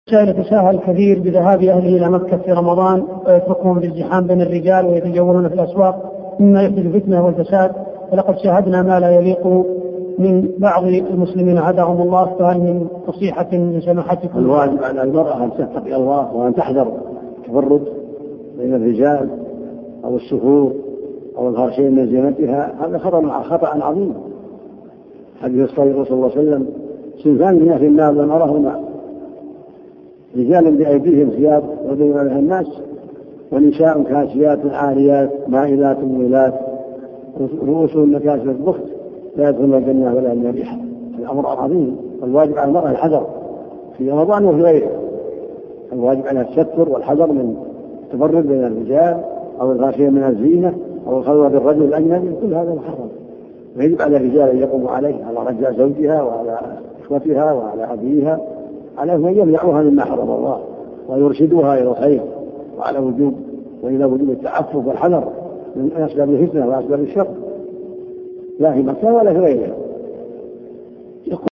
يتساهل كثير بذهاب أهله إلى مكة في رمضان ويتركهم في الزحام بين الرجال ويتجولون في الأسواق مما يحدث الفتنة والفساد، ولقد شاهدنا ما لا يليق من بعض المسلمين هداهم الله. فهل من نصيحة من سماحتكم؟ الواجب على المرأة أن تتقي الله وأن تحذر التفرد بين الرجال أو السفور أو الظهر شيء من زينتها، هذا خطأ عظيم. حديث الصحيح صلى الله عليه وسلم: صنفان من أهل النار لم أرهما، رجال بأيديهم ثياب يضربون بها الناس، ونساء كاسيات عاريات مائلات مميلات رؤوسهن كاسية البخت لا يدخلن الجنة ولا يجدن ريحها. الأمر عظيم، والواجب على المرأة الحذر في رمضان وفي غيره. الواجب على التستر والحذر من التفرد بين الرجال أو الغاشية من الزينة أو الخلوة بالرجل الأجنبي، كل هذا محرم. ويجب على الرجال أن يقوموا عليه، على رجاء زوجها وعلى إخوتها وعلى أبيها، على أن يمنعوها مما حرم الله ويرشدوها إلى الخير، وعلى وجوب التعفف والحذر من أسباب الفتنة وأسباب الشر، لا في مكة ولا في غيرها.